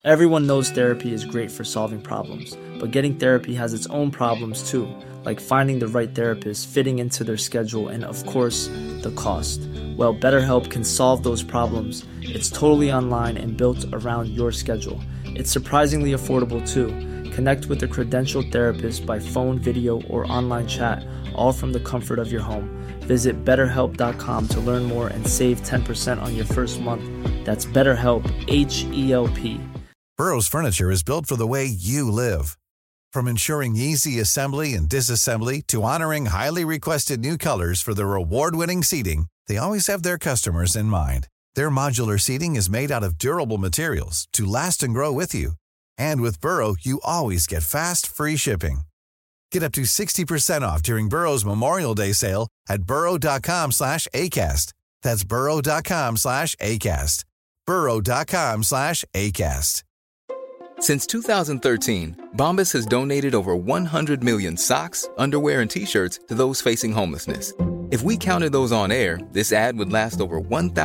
Everyone knows therapy is great for solving problems, but getting therapy has its own problems too, like finding the right therapist, fitting into their schedule, and of course, the cost. Well, BetterHelp can solve those problems. It's totally online and built around your schedule. It's surprisingly affordable too. Connect with a credentialed therapist by phone, video, or online chat, all from the comfort of your home. Visit BetterHelp.com to learn more and save 10% on your first month. That's BetterHelp, H-E-L-P. Burrow's furniture is built for the way you live. From ensuring easy assembly and disassembly to honoring highly requested new colors for their award-winning seating, they always have their customers in mind. Their modular seating is made out of durable materials to last and grow with you. And with Burrow, you always get fast, free shipping. Get up to 60% off during Burrow's Memorial Day sale at burrow.com/ACAST. That's burrow.com/ACAST. burrow.com/ACAST. Since 2013, Bombas has donated over 100 million socks, underwear, and T-shirts to those facing homelessness. If we counted those on air, this ad would last over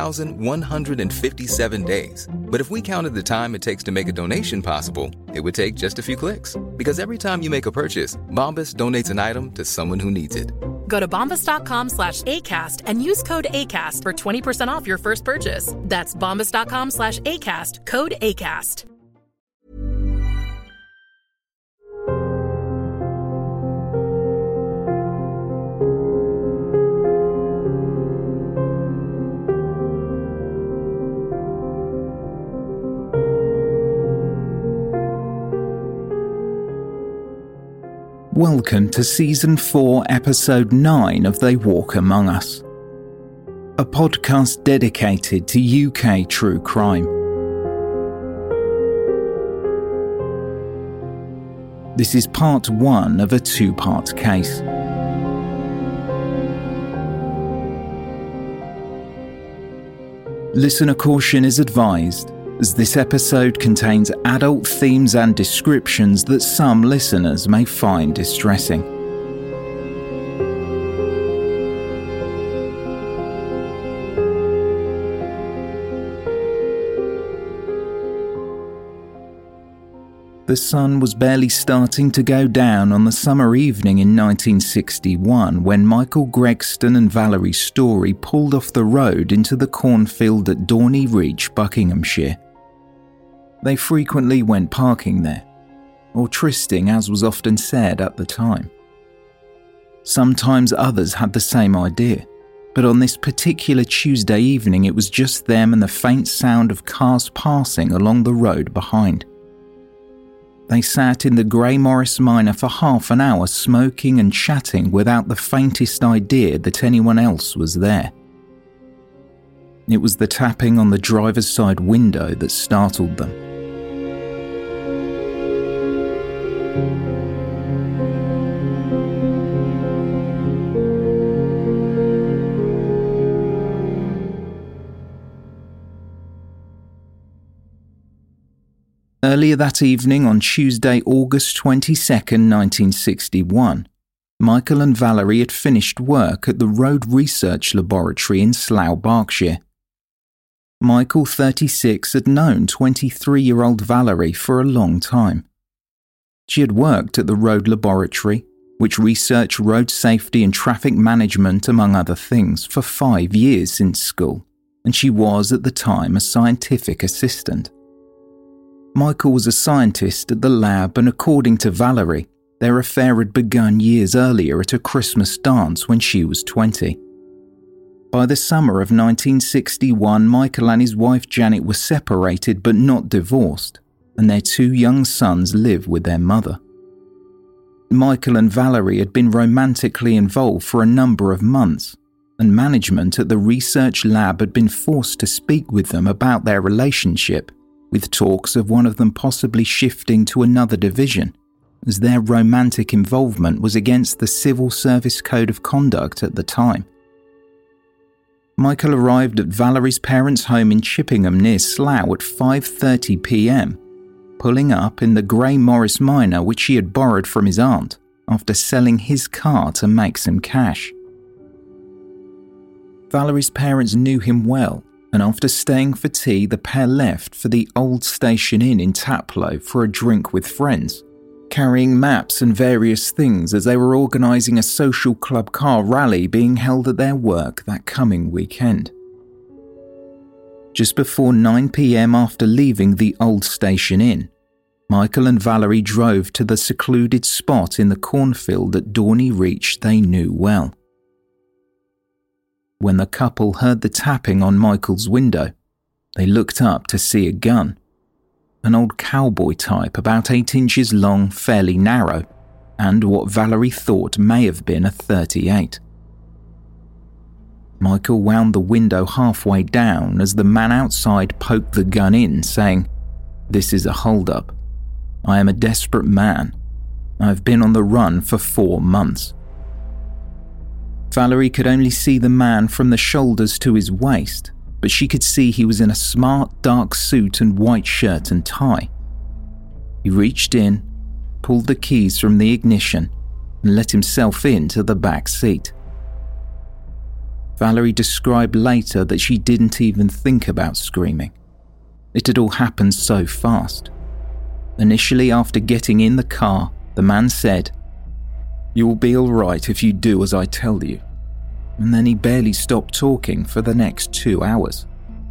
1,157 days. But if we counted the time it takes to make a donation possible, it would take just a few clicks. Because every time you make a purchase, Bombas donates an item to someone who needs it. Go to bombas.com/ACAST and use code ACAST for 20% off your first purchase. That's bombas.com/ACAST, code ACAST. Welcome to Season 4, Episode 9 of They Walk Among Us, a podcast dedicated to UK true crime. This is part 1 of a 2-part case. Listener caution is advised, as this episode contains adult themes and descriptions that some listeners may find distressing. The sun was barely starting to go down on the summer evening in 1961 when Michael Gregston and Valerie Story pulled off the road into the cornfield at Dorney Reach, Buckinghamshire. They frequently went parking there, or trysting as was often said at the time. Sometimes others had the same idea, but on this particular Tuesday evening it was just them and the faint sound of cars passing along the road behind. They sat in the Grey Morris Minor for half an hour smoking and chatting without the faintest idea that anyone else was there. It was the tapping on the driver's side window that startled them. Earlier that evening on Tuesday, August 22nd, 1961, Michael and Valerie had finished work at the Road Research Laboratory in Slough, Berkshire. Michael, 36, had known 23-year-old Valerie for a long time. She had worked at the Road Laboratory, which researched road safety and traffic management among other things, for 5 years since school, and she was at the time a scientific assistant. Michael was a scientist at the lab, and according to Valerie, their affair had begun years earlier at a Christmas dance when she was 20. By the summer of 1961, Michael and his wife Janet were separated but not divorced, and their 2 young sons live with their mother. Michael and Valerie had been romantically involved for a number of months, and management at the research lab had been forced to speak with them about their relationship, with talks of one of them possibly shifting to another division, as their romantic involvement was against the Civil Service Code of Conduct at the time. Michael arrived at Valerie's parents' home in Chippingham near Slough at 5:30 p.m, pulling up in the Grey Morris Minor which he had borrowed from his aunt after selling his car to make some cash. Valerie's parents knew him well, and after staying for tea, the pair left for the Old Station Inn in Taplow for a drink with friends, carrying maps and various things as they were organising a social club car rally being held at their work that coming weekend. Just before 9 p.m. after leaving the Old Station Inn, Michael and Valerie drove to the secluded spot in the cornfield at Dorney Reach they knew well. When the couple heard the tapping on Michael's window, they looked up to see a gun, an old cowboy type about 8 inches long, fairly narrow, and what Valerie thought may have been a .38. Michael wound the window halfway down as the man outside poked the gun in, saying, "This is a hold-up. I am a desperate man. I have been on the run for 4 months." Valerie could only see the man from the shoulders to his waist, but she could see he was in a smart dark suit and white shirt and tie. He reached in, pulled the keys from the ignition, and let himself into the back seat. Valerie described later that she didn't even think about screaming. It had all happened so fast. Initially, after getting in the car, the man said, "You will be all right if you do as I tell you." And then he barely stopped talking for the next 2 hours.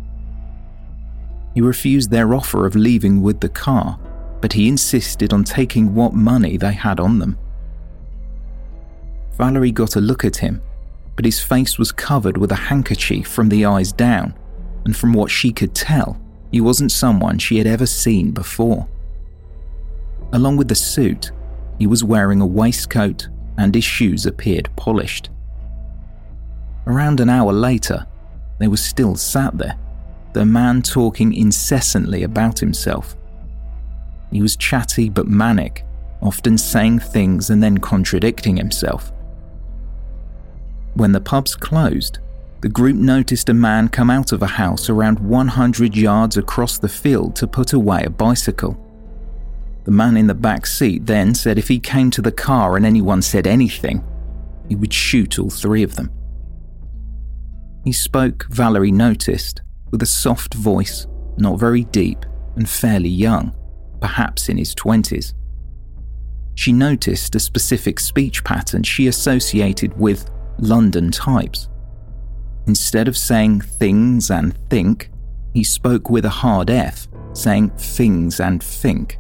He refused their offer of leaving with the car, but he insisted on taking what money they had on them. Valerie got a look at him, but his face was covered with a handkerchief from the eyes down, and from what she could tell, he wasn't someone she had ever seen before. Along with the suit, he was wearing a waistcoat and his shoes appeared polished. Around an hour later, they were still sat there, the man talking incessantly about himself. He was chatty but manic, often saying things and then contradicting himself. When the pubs closed, the group noticed a man come out of a house around 100 yards across the field to put away a bicycle. The man in the back seat then said if he came to the car and anyone said anything, he would shoot all 3 of them. He spoke, Valerie noticed, with a soft voice, not very deep and fairly young, perhaps in his 20s. She noticed a specific speech pattern she associated with London types. Instead of saying things and think, he spoke with a hard F, saying things and think.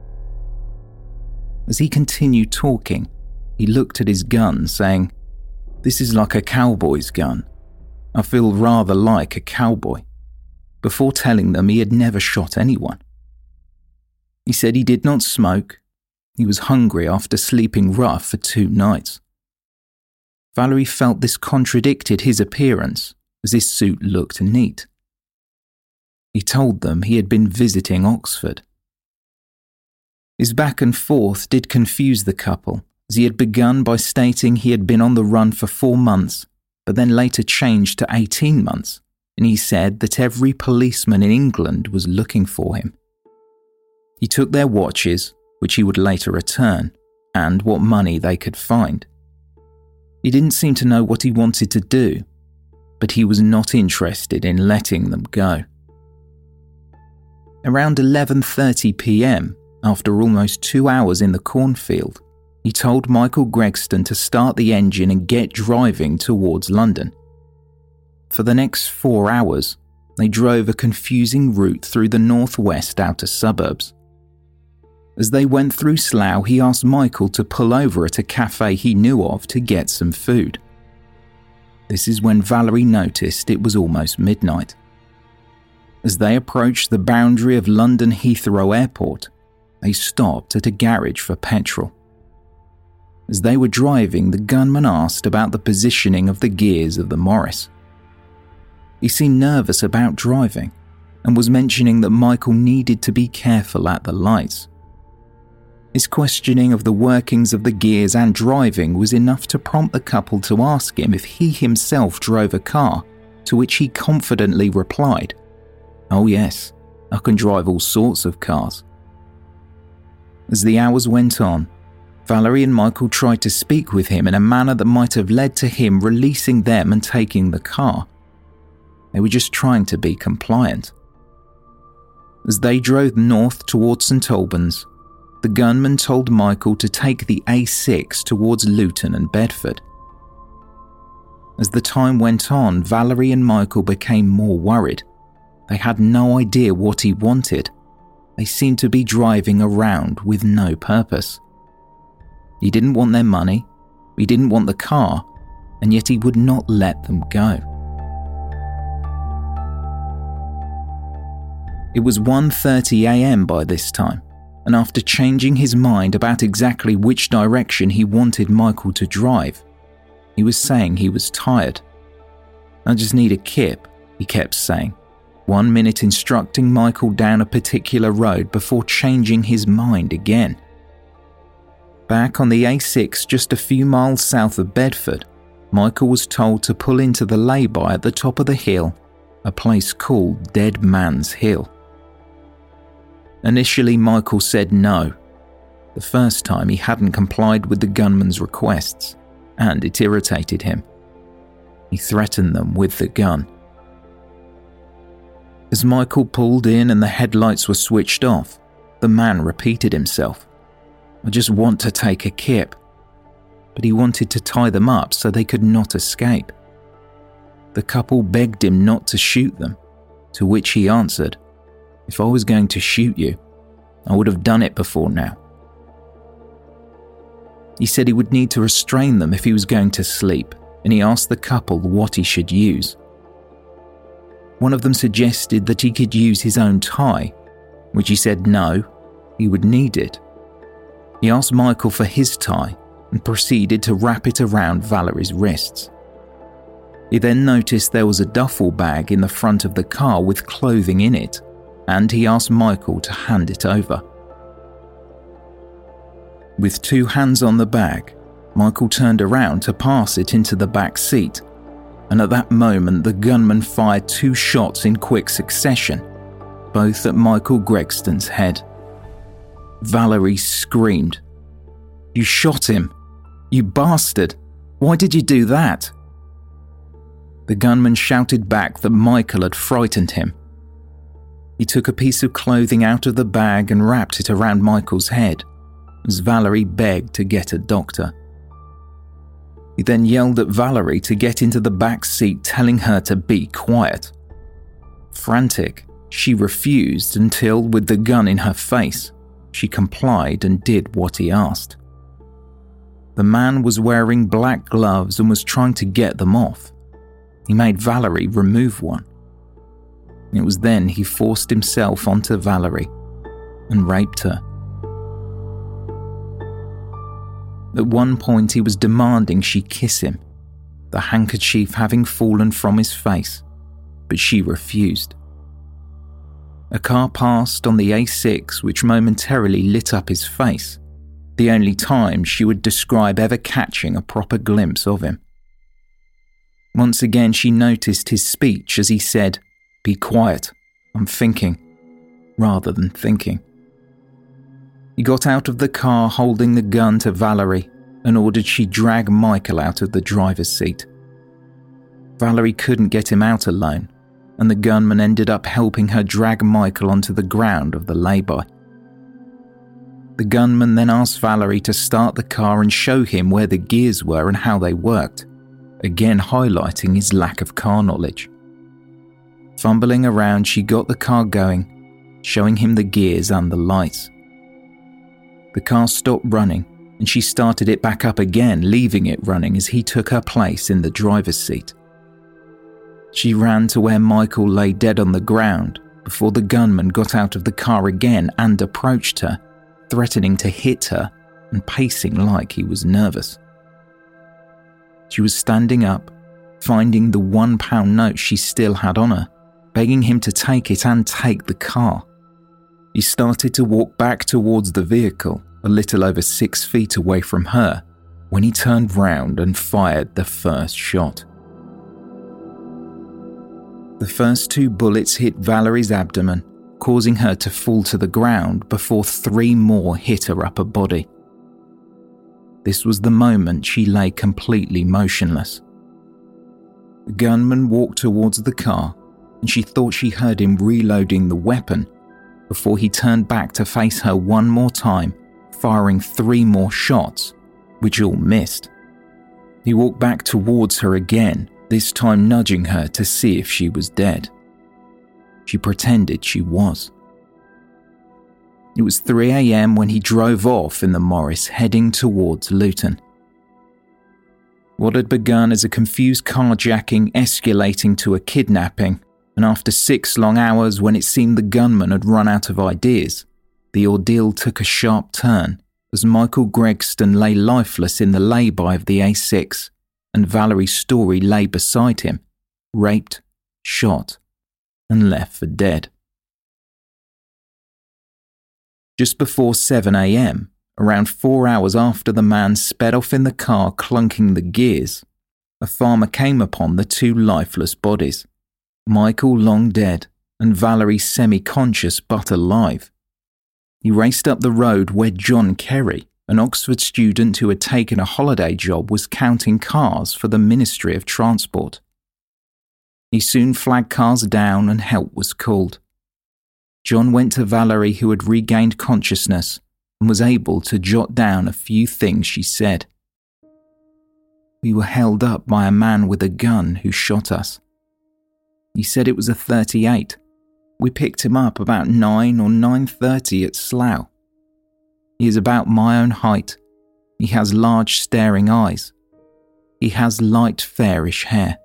As he continued talking, he looked at his gun, saying, "This is like a cowboy's gun. I feel rather like a cowboy," before telling them he had never shot anyone. He said he did not smoke. He was hungry after sleeping rough for 2 nights. Valerie felt this contradicted his appearance, as his suit looked neat. He told them he had been visiting Oxford. His back and forth did confuse the couple, as he had begun by stating he had been on the run for 4 months, but then later changed to 18 months, and he said that every policeman in England was looking for him. He took their watches, which he would later return, and what money they could find. He didn't seem to know what he wanted to do, but he was not interested in letting them go. Around 11:30 p.m, after almost 2 hours in the cornfield, he told Michael Gregston to start the engine and get driving towards London. For the next 4 hours, they drove a confusing route through the northwest outer suburbs. As they went through Slough, he asked Michael to pull over at a cafe he knew of to get some food. This is when Valerie noticed it was almost midnight. As they approached the boundary of London Heathrow Airport, they stopped at a garage for petrol. As they were driving, the gunman asked about the positioning of the gears of the Morris. He seemed nervous about driving and was mentioning that Michael needed to be careful at the lights. His questioning of the workings of the gears and driving was enough to prompt the couple to ask him if he himself drove a car, to which he confidently replied, "Oh yes, I can drive all sorts of cars." As the hours went on, Valerie and Michael tried to speak with him in a manner that might have led to him releasing them and taking the car. They were just trying to be compliant. As they drove north towards St Albans, the gunman told Michael to take the A6 towards Luton and Bedford. As the time went on, Valerie and Michael became more worried. They had no idea what he wanted. They seemed to be driving around with no purpose. He didn't want their money, he didn't want the car, and yet he would not let them go. It was 1:30 a.m. by this time, and after changing his mind about exactly which direction he wanted Michael to drive, he was saying he was tired. "I just need a kip," he kept saying, 1 minute instructing Michael down a particular road before changing his mind again. Back on the A6 just a few miles south of Bedford, Michael was told to pull into the lay-by at the top of the hill, a place called Dead Man's Hill. Initially, Michael said no. The first time he hadn't complied with the gunman's requests, and it irritated him. He threatened them with the gun. As Michael pulled in and the headlights were switched off, the man repeated himself. "I just want to take a kip." But he wanted to tie them up so they could not escape. The couple begged him not to shoot them, to which he answered, "If I was going to shoot you, I would have done it before now." He said he would need to restrain them if he was going to sleep, and he asked the couple what he should use. One of them suggested that he could use his own tie, which he said no, he would need it. He asked Michael for his tie and proceeded to wrap it around Valerie's wrists. He then noticed there was a duffel bag in the front of the car with clothing in it, and he asked Michael to hand it over. With 2 hands on the bag, Michael turned around to pass it into the back seat, and at that moment the gunman fired 2 shots in quick succession, both at Michael Gregston's head. Valerie screamed, "You shot him! You bastard! Why did you do that?" The gunman shouted back that Michael had frightened him. He took a piece of clothing out of the bag and wrapped it around Michael's head, as Valerie begged to get a doctor. He then yelled at Valerie to get into the back seat, telling her to be quiet. Frantic, she refused until, with the gun in her face, she complied and did what he asked. The man was wearing black gloves and was trying to get them off. He made Valerie remove one. It was then he forced himself onto Valerie and raped her. At one point he was demanding she kiss him, the handkerchief having fallen from his face, but she refused. A car passed on the A6 which momentarily lit up his face, the only time she would describe ever catching a proper glimpse of him. Once again she noticed his speech as he said, "Be quiet, I'm thinking," rather than thinking. He got out of the car holding the gun to Valerie and ordered she drag Michael out of the driver's seat. Valerie couldn't get him out alone, and the gunman ended up helping her drag Michael onto the ground of the lay-by. The gunman then asked Valerie to start the car and show him where the gears were and how they worked, again highlighting his lack of car knowledge. Fumbling around, she got the car going, showing him the gears and the lights. The car stopped running, and she started it back up again, leaving it running as he took her place in the driver's seat. She ran to where Michael lay dead on the ground before the gunman got out of the car again and approached her, threatening to hit her and pacing like he was nervous. She was standing up, finding the £1 note she still had on her, begging him to take it and take the car. He started to walk back towards the vehicle, a little over 6 feet away from her, when he turned round and fired the first shot. The first 2 bullets hit Valerie's abdomen, causing her to fall to the ground before 3 more hit her upper body. This was the moment she lay completely motionless. The gunman walked towards the car and she thought she heard him reloading the weapon before he turned back to face her one more time, firing 3 more shots, which all missed. He walked back towards her again, this time nudging her to see if she was dead. She pretended she was. It was 3 a.m. when he drove off in the Morris, heading towards Luton. What had begun as a confused carjacking escalating to a kidnapping, and after 6 long hours when it seemed the gunman had run out of ideas, the ordeal took a sharp turn as Michael Gregston lay lifeless in the lay-by of the A6 and Valerie Storey lay beside him, raped, shot, and left for dead. Just before 7 a.m, around 4 hours after the man sped off in the car clunking the gears, a farmer came upon the 2 lifeless bodies, Michael long dead and Valerie semi-conscious but alive. He raced up the road where John Kerry, an Oxford student who had taken a holiday job, was counting cars for the Ministry of Transport. He soon flagged cars down and help was called. John went to Valerie, who had regained consciousness, and was able to jot down a few things she said. "We were held up by a man with a gun who shot us. He said it was a .38. We picked him up about 9 or 9:30 at Slough. He is about my own height. He has large staring eyes. He has light fairish hair."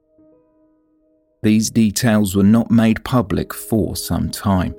These details were not made public for some time.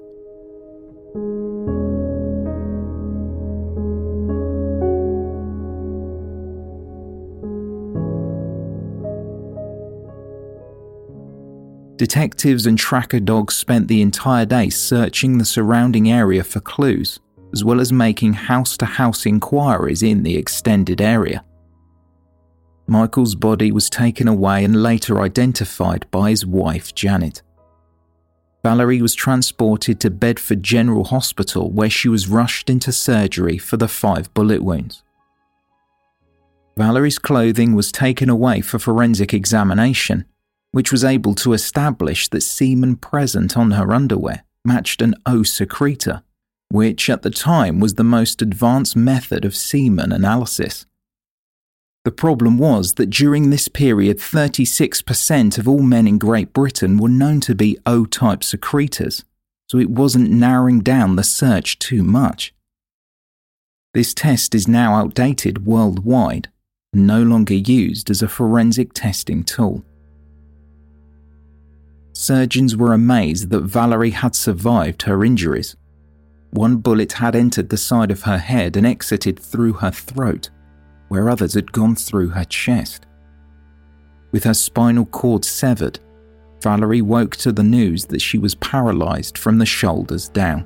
Detectives and tracker dogs spent the entire day searching the surrounding area for clues, as well as making house-to-house inquiries in the extended area. Michael's body was taken away and later identified by his wife, Janet. Valerie was transported to Bedford General Hospital, where she was rushed into surgery for the 5 bullet wounds. Valerie's clothing was taken away for forensic examination, which was able to establish that semen present on her underwear matched an O secretor, which at the time was the most advanced method of semen analysis. The problem was that during this period, 36% of all men in Great Britain were known to be O-type secretors, so it wasn't narrowing down the search too much. This test is now outdated worldwide and no longer used as a forensic testing tool. Surgeons were amazed that Valerie had survived her injuries. 1 bullet had entered the side of her head and exited through her throat, where others had gone through her chest. With her spinal cord severed, Valerie woke to the news that she was paralysed from the shoulders down.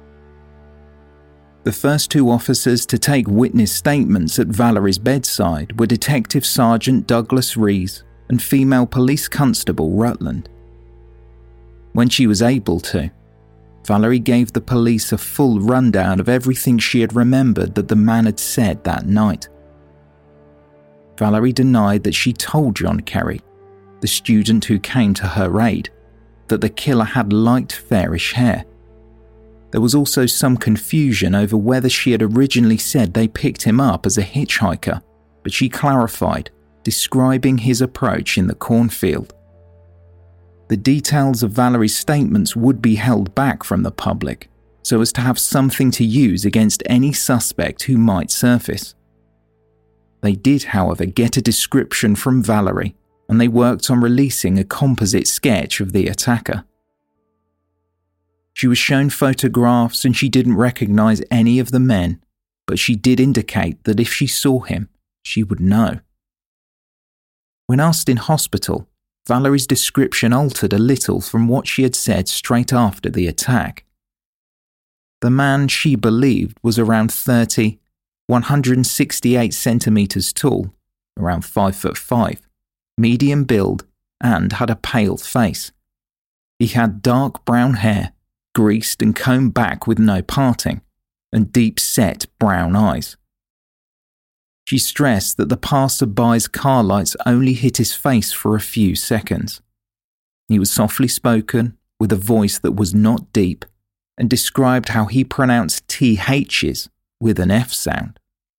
The first 2 officers to take witness statements at Valerie's bedside were Detective Sergeant Douglas Rees and female police constable Rutland. When she was able to, Valerie gave the police a full rundown of everything she had remembered that the man had said that night. Valerie denied that she told John Kerry, the student who came to her aid, that the killer had light fairish hair. There was also some confusion over whether she had originally said they picked him up as a hitchhiker, but she clarified, describing his approach in the cornfield. The details of Valerie's statements would be held back from the public, so as to have something to use against any suspect who might surface. They did, however, get a description from Valerie, and they worked on releasing a composite sketch of the attacker. She was shown photographs and she didn't recognise any of the men, but she did indicate that if she saw him, she would know. When asked in hospital, Valerie's description altered a little from what she had said straight after the attack. The man, she believed, was around 30, 168 centimetres tall, around 5'5", medium build, and had a pale face. He had dark brown hair, greased and combed back with no parting, and deep-set brown eyes. She stressed that the passer-by's car lights only hit his face for a few seconds. He was softly spoken, with a voice that was not deep, and described how he pronounced THs with an F sound.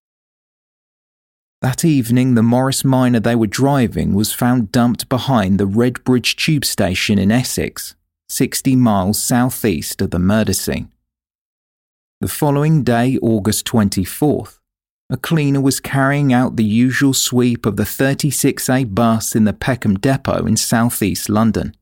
That evening, the Morris Minor they were driving was found dumped behind the Redbridge tube station in Essex, 60 miles southeast of the murder scene. The following day, August 24th, a cleaner was carrying out the usual sweep of the 36A bus in the Peckham depot in southeast London.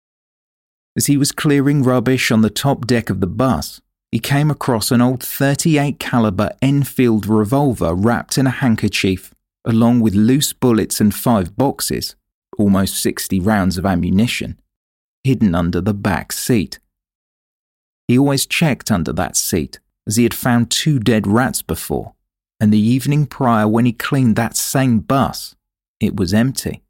As he was clearing rubbish on the top deck of the bus, he came across an old .38 caliber Enfield revolver wrapped in a handkerchief, along with loose bullets and 5 boxes, almost 60 rounds of ammunition, hidden under the back seat. He always checked under that seat, as he had found 2 dead rats before, and the evening prior when he cleaned that same bus, it was empty.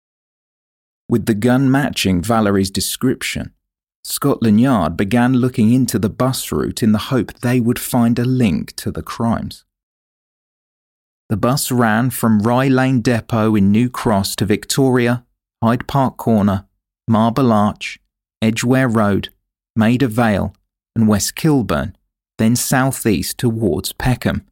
With the gun matching Valerie's description, Scotland Yard began looking into the bus route in the hope they would find a link to the crimes. The bus ran from Rye Lane Depot in New Cross to Victoria, Hyde Park Corner, Marble Arch, Edgware Road, Maida Vale and West Kilburn, then southeast towards Peckham.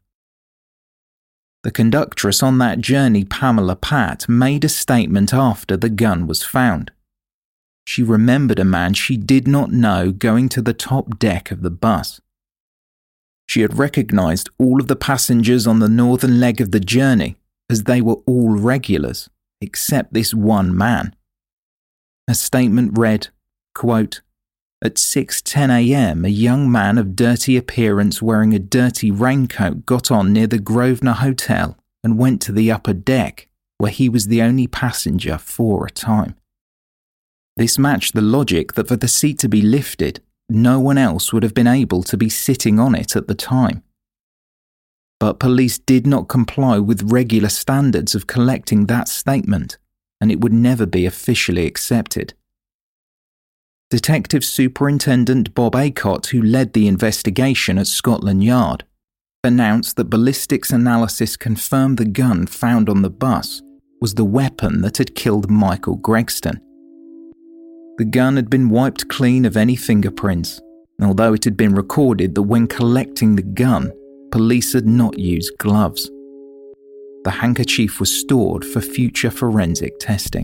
The conductress on that journey, Pamela Patt, made a statement after the gun was found. She remembered a man she did not know going to the top deck of the bus. She had recognised all of the passengers on the northern leg of the journey, as they were all regulars, except this one man. Her statement read, quote, "At 6:10 a.m, a young man of dirty appearance wearing a dirty raincoat got on near the Grosvenor Hotel and went to the upper deck, where he was the only passenger for a time." This matched the logic that for the seat to be lifted, no one else would have been able to be sitting on it at the time. But police did not comply with regular standards of collecting that statement, and it would never be officially accepted. Detective Superintendent Bob Acott, who led the investigation at Scotland Yard, announced that ballistics analysis confirmed the gun found on the bus was the weapon that had killed Michael Gregston. The gun had been wiped clean of any fingerprints, although it had been recorded that when collecting the gun, police had not used gloves. The handkerchief was stored for future forensic testing.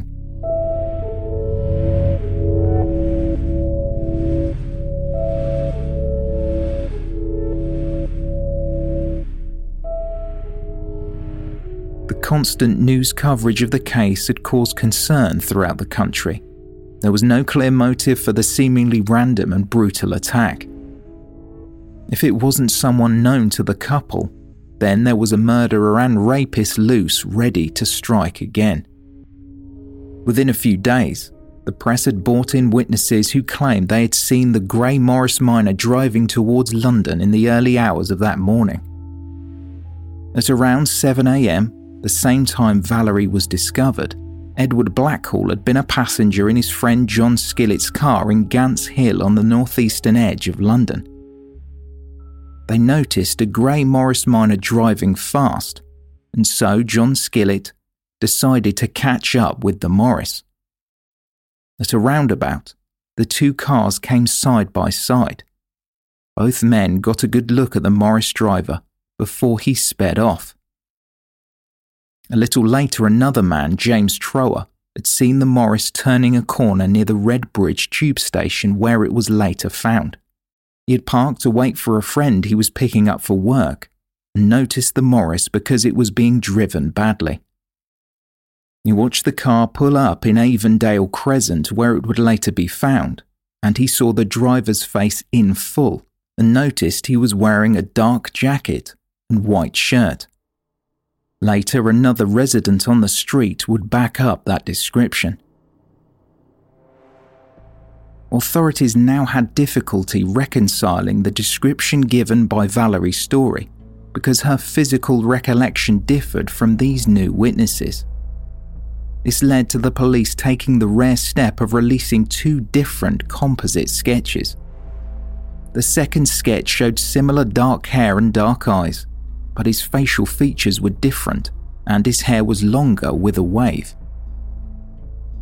The constant news coverage of the case had caused concern throughout the country. There was no clear motive for the seemingly random and brutal attack. If it wasn't someone known to the couple, then there was a murderer and rapist loose, ready to strike again. Within a few days, the press had brought in witnesses who claimed they had seen the grey Morris Minor driving towards London in the early hours of that morning. At around 7 a.m, the same time Valerie was discovered, Edward Blackhall had been a passenger in his friend John Skillet's car in Gants Hill on the northeastern edge of London. They noticed a grey Morris Minor driving fast, and so John Skillet decided to catch up with the Morris. At a roundabout, the 2 cars came side by side. Both men got a good look at the Morris driver before he sped off. A little later, another man, James Trower, had seen the Morris turning a corner near the Redbridge tube station where it was later found. He had parked to wait for a friend he was picking up for work and noticed the Morris because it was being driven badly. He watched the car pull up in Avondale Crescent where it would later be found, and he saw the driver's face in full and noticed he was wearing a dark jacket and white shirt. Later, another resident on the street would back up that description. Authorities now had difficulty reconciling the description given by Valerie's story because her physical recollection differed from these new witnesses. This led to the police taking the rare step of releasing 2 different composite sketches. The second sketch showed similar dark hair and dark eyes, but his facial features were different and his hair was longer with a wave.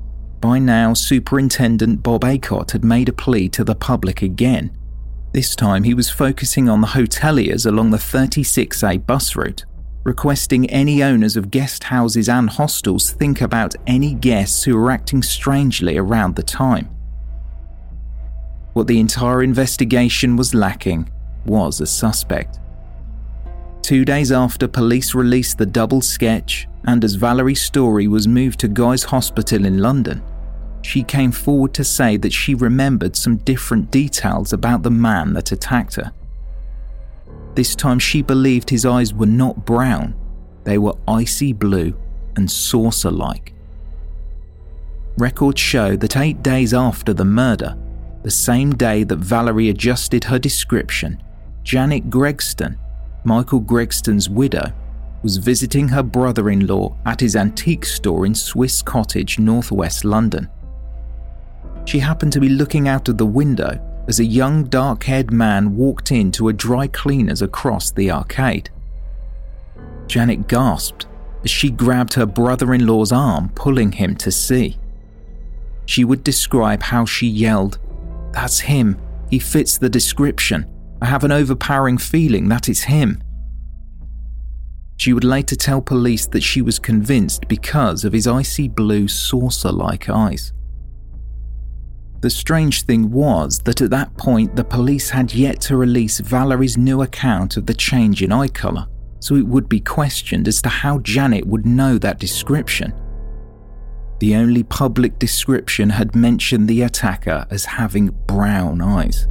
By now, Superintendent Bob Aycott had made a plea to the public again. This time he was focusing on the hoteliers along the 36A bus route, requesting any owners of guest houses and hostels think about any guests who were acting strangely around the time. What the entire investigation was lacking was a suspect. 2 days after police released the double sketch, and as Valerie's story was moved to Guy's Hospital in London, she came forward to say that she remembered some different details about the man that attacked her. This time she believed his eyes were not brown, they were icy blue and saucer-like. Records show that 8 days after the murder, the same day that Valerie adjusted her description, Janet Gregston, Michael Gregston's widow, was visiting her brother-in-law at his antique store in Swiss Cottage, northwest London. She happened to be looking out of the window as a young dark-haired man walked into a dry cleaners across the arcade. Janet gasped as she grabbed her brother-in-law's arm, pulling him to see. She would describe how she yelled, "That's him, he fits the description. I have an overpowering feeling that it's him." She would later tell police that she was convinced because of his icy blue saucer-like eyes. The strange thing was that at that point the police had yet to release Valerie's new account of the change in eye colour, so it would be questioned as to how Janet would know that description. The only public description had mentioned the attacker as having brown eyes.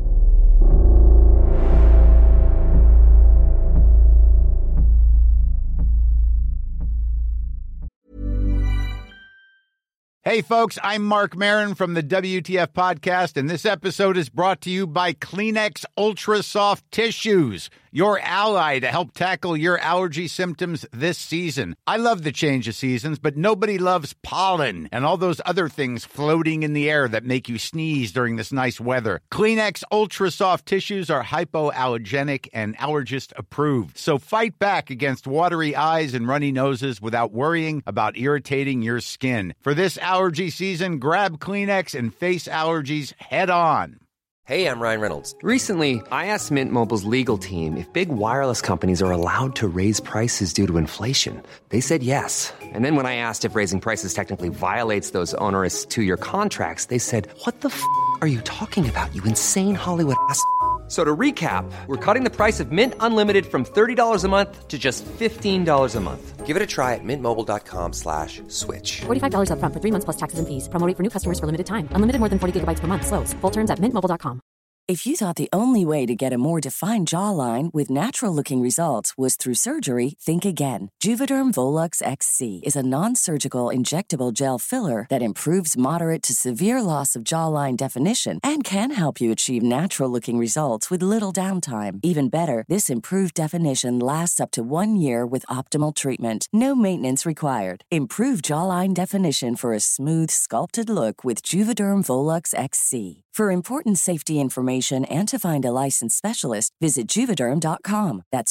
Hey folks, I'm Mark Maron from the WTF Podcast, and this episode is brought to you by Kleenex Ultra Soft Tissues, your ally to help tackle your allergy symptoms this season. I love the change of seasons, but nobody loves pollen and all those other things floating in the air that make you sneeze during this nice weather. Kleenex Ultra Soft Tissues are hypoallergenic and allergist approved, so fight back against watery eyes and runny noses without worrying about irritating your skin. For this allergy season, grab Kleenex and face allergies head on. Hey, I'm Ryan Reynolds. Recently, I asked Mint Mobile's legal team if big wireless companies are allowed to raise prices due to inflation. They said yes. And then when I asked if raising prices technically violates those onerous 2-year contracts, they said, "What the f*** are you talking about, you insane Hollywood ass?" So to recap, we're cutting the price of Mint Unlimited from $30 a month to just $15 a month. Give it a try at mintmobile.com/switch. $45 up front for 3 months plus taxes and fees. Promo rate for new customers for limited time. Unlimited more than 40 gigabytes per month. Slows full terms at mintmobile.com. If you thought the only way to get a more defined jawline with natural-looking results was through surgery, think again. Juvederm Volux XC is a non-surgical injectable gel filler that improves moderate to severe loss of jawline definition and can help you achieve natural-looking results with little downtime. Even better, this improved definition lasts up to 1 year with optimal treatment. No maintenance required. Improve jawline definition for a smooth, sculpted look with Juvederm Volux XC. For important safety information and to find a licensed specialist, visit Juvederm.com. That's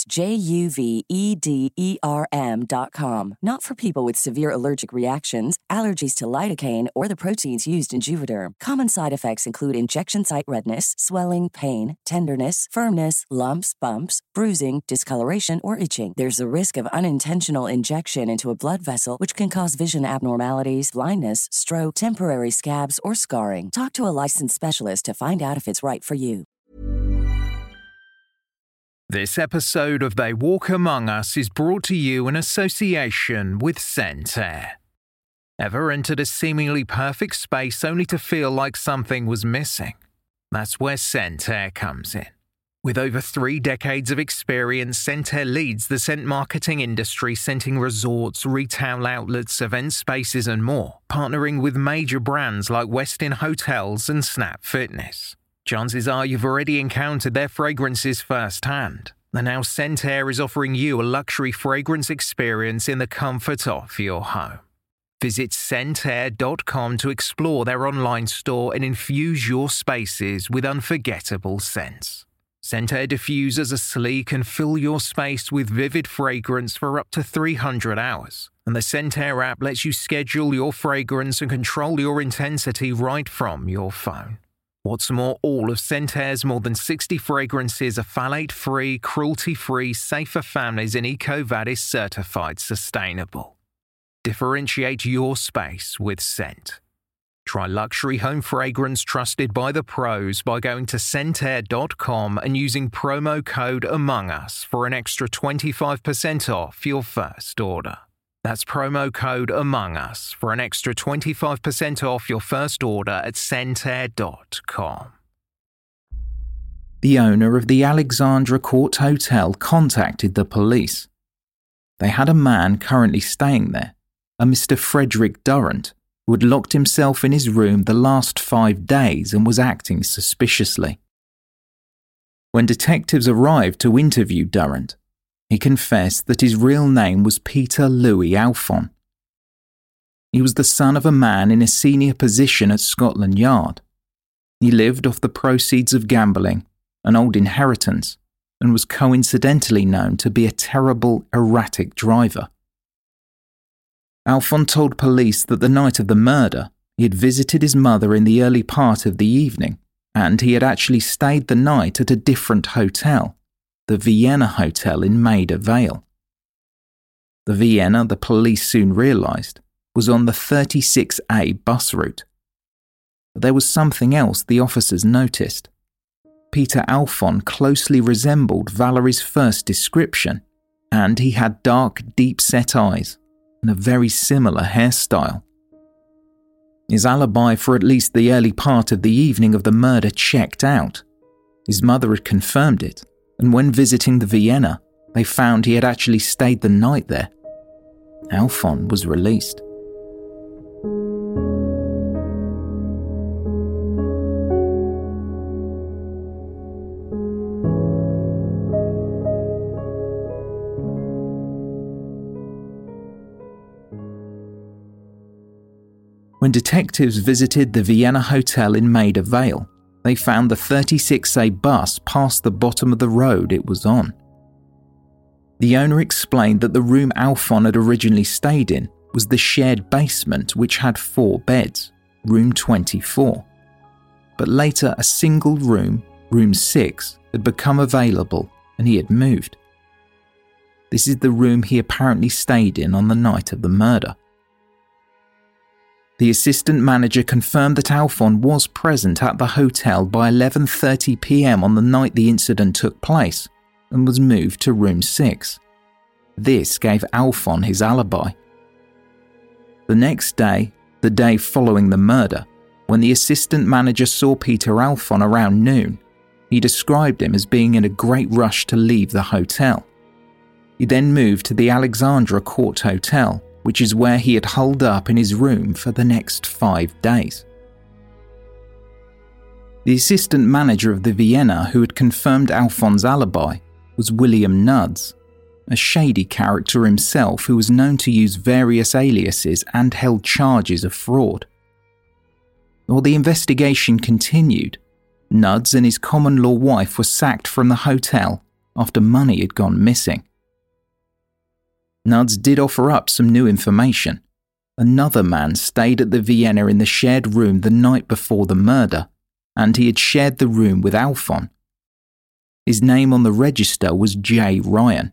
JUVEDERM.com. Not for people with severe allergic reactions, allergies to lidocaine, or the proteins used in Juvederm. Common side effects include injection site redness, swelling, pain, tenderness, firmness, lumps, bumps, bruising, discoloration, or itching. There's a risk of unintentional injection into a blood vessel, which can cause vision abnormalities, blindness, stroke, temporary scabs, or scarring. Talk to a licensed specialist to find out if it's right for you. This episode of They Walk Among Us is brought to you in association with Scent Air. Ever entered a seemingly perfect space only to feel like something was missing? That's where Scent Air comes in. With over 3 decades of experience, Scent Air leads the scent marketing industry, scenting resorts, retail outlets, event spaces and more, partnering with major brands like Westin Hotels and Snap Fitness. Chances are you've already encountered their fragrances firsthand, and now Scent Air is offering you a luxury fragrance experience in the comfort of your home. Visit scentair.com to explore their online store and infuse your spaces with unforgettable scents. Scent Air diffusers are sleek and fill your space with vivid fragrance for up to 300 hours. and the Scentair app lets you schedule your fragrance and control your intensity right from your phone. What's more, all of Scentair's more than 60 fragrances are phthalate-free, cruelty-free, safe for families and EcoVadis certified sustainable. Differentiate your space with scent. Try luxury home fragrance trusted by the pros by going to Scentair.com and using promo code AMONGUS for an extra 25% off your first order. That's promo code AMONGUS for an extra 25% off your first order at Scentair.com. The owner of the Alexandra Court Hotel contacted the police. They had a man currently staying there, a Mr. Frederick Durrant, who had locked himself in his room the last 5 days and was acting suspiciously. When detectives arrived to interview Durrant, he confessed that his real name was Peter Louis Alphon. He was the son of a man in a senior position at Scotland Yard. He lived off the proceeds of gambling, an old inheritance, and was coincidentally known to be a terrible, erratic driver. Alphon told police that the night of the murder, he had visited his mother in the early part of the evening, and he had actually stayed the night at a different hotel, the Vienna Hotel in Maida Vale. The Vienna, the police soon realised, was on the 36A bus route. But there was something else the officers noticed. Peter Alphon closely resembled Valerie's first description, and he had dark, deep-set eyes and a very similar hairstyle. His alibi for at least the early part of the evening of the murder checked out. His mother had confirmed it, and when visiting the Vienna, they found he had actually stayed the night there. Alphon was released. When detectives visited the Vienna Hotel in Maida Vale, they found the 36A bus past the bottom of the road it was on. The owner explained that the room Alphon had originally stayed in was the shared basement which had 4 beds, room 24. But later a single room, room 6, had become available and he had moved. This is the room he apparently stayed in on the night of the murder. The assistant manager confirmed that Alphon was present at the hotel by 11:30 p.m. on the night the incident took place and was moved to room 6. This gave Alphon his alibi. The next day, the day following the murder, when the assistant manager saw Peter Alphon around noon, he described him as being in a great rush to leave the hotel. He then moved to the Alexandra Court Hotel, which is where he had holed up in his room for the next 5 days. The assistant manager of the Vienna who had confirmed Alphon's alibi was William Nuds, a shady character himself who was known to use various aliases and held charges of fraud. While the investigation continued, Nuds and his common-law wife were sacked from the hotel after money had gone missing. Nuds did offer up some new information. Another man stayed at the Vienna in the shared room the night before the murder, and he had shared the room with Alphon. His name on the register was J. Ryan.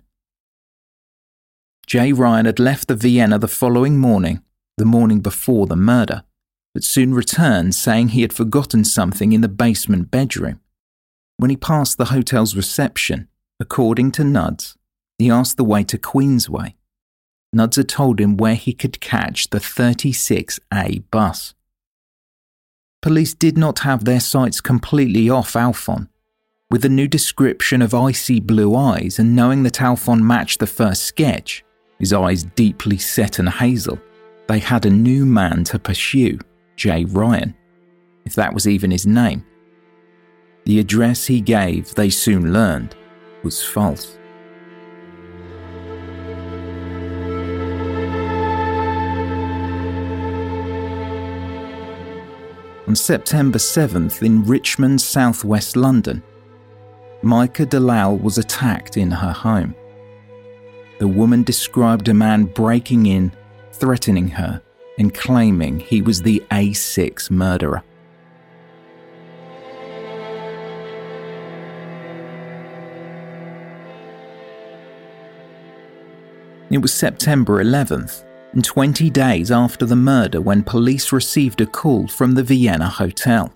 J. Ryan had left the Vienna the following morning, the morning before the murder, but soon returned saying he had forgotten something in the basement bedroom. When he passed the hotel's reception, according to Nuds, he asked the way to Queensway. Nuds had told him where he could catch the 36A bus. Police did not have their sights completely off Alphon. With a new description of icy blue eyes and knowing that Alphon matched the first sketch, his eyes deeply set and hazel, they had a new man to pursue, J. Ryan, if that was even his name. The address he gave, they soon learned, was false. On September 7th in Richmond, southwest London, Micah Dalal was attacked in her home. The woman described a man breaking in threatening her and claiming he was the A6 murderer. It was September 11th, and 20 days after the murder when police received a call from the Vienna hotel.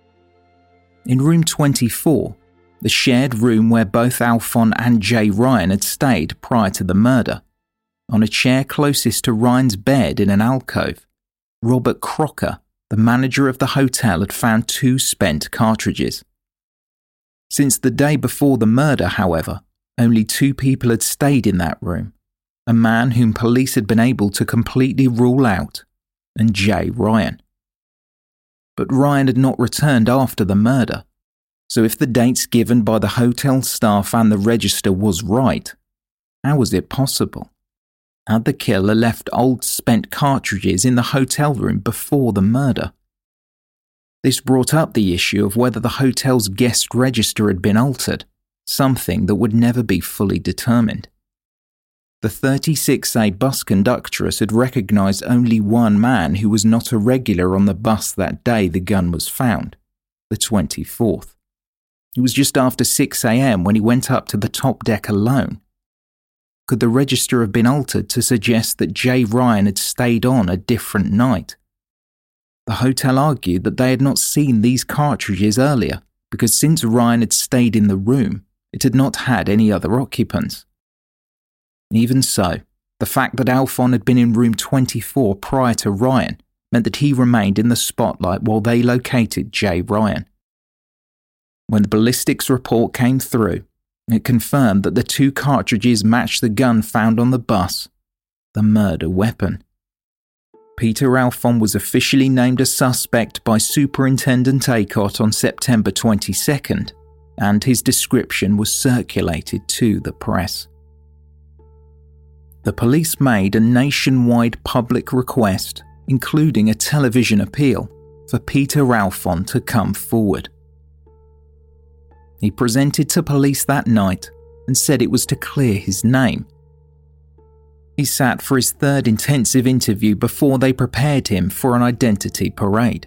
In room 24, the shared room where both Alfon and Jay Ryan had stayed prior to the murder, on a chair closest to Ryan's bed in an alcove, Robert Crocker, the manager of the hotel, had found 2 spent cartridges. Since the day before the murder, however, only 2 people had stayed in that room, a man whom police had been able to completely rule out, and Jay Ryan. But Ryan had not returned after the murder, so if the dates given by the hotel staff and the register was right, how was it possible? Had the killer left old spent cartridges in the hotel room before the murder? This brought up the issue of whether the hotel's guest register had been altered, something that would never be fully determined. The 36A bus conductress had recognised only one man who was not a regular on the bus that day the gun was found, the 24th. It was just after 6 a.m. when he went up to the top deck alone. Could the register have been altered to suggest that Jay Ryan had stayed on a different night? The hotel argued that they had not seen these cartridges earlier because since Ryan had stayed in the room, it had not had any other occupants. Even so, the fact that Alfon had been in room 24 prior to Ryan meant that he remained in the spotlight while they located Jay Ryan. When the ballistics report came through, it confirmed that the 2 cartridges matched the gun found on the bus, the murder weapon. Peter Alfon was officially named a suspect by Superintendent Acott on September 22nd, and his description was circulated to the press. The police made a nationwide public request, including a television appeal, for Peter Alfon to come forward. He presented to police that night and said it was to clear his name. He sat for his 3rd intensive interview before they prepared him for an identity parade.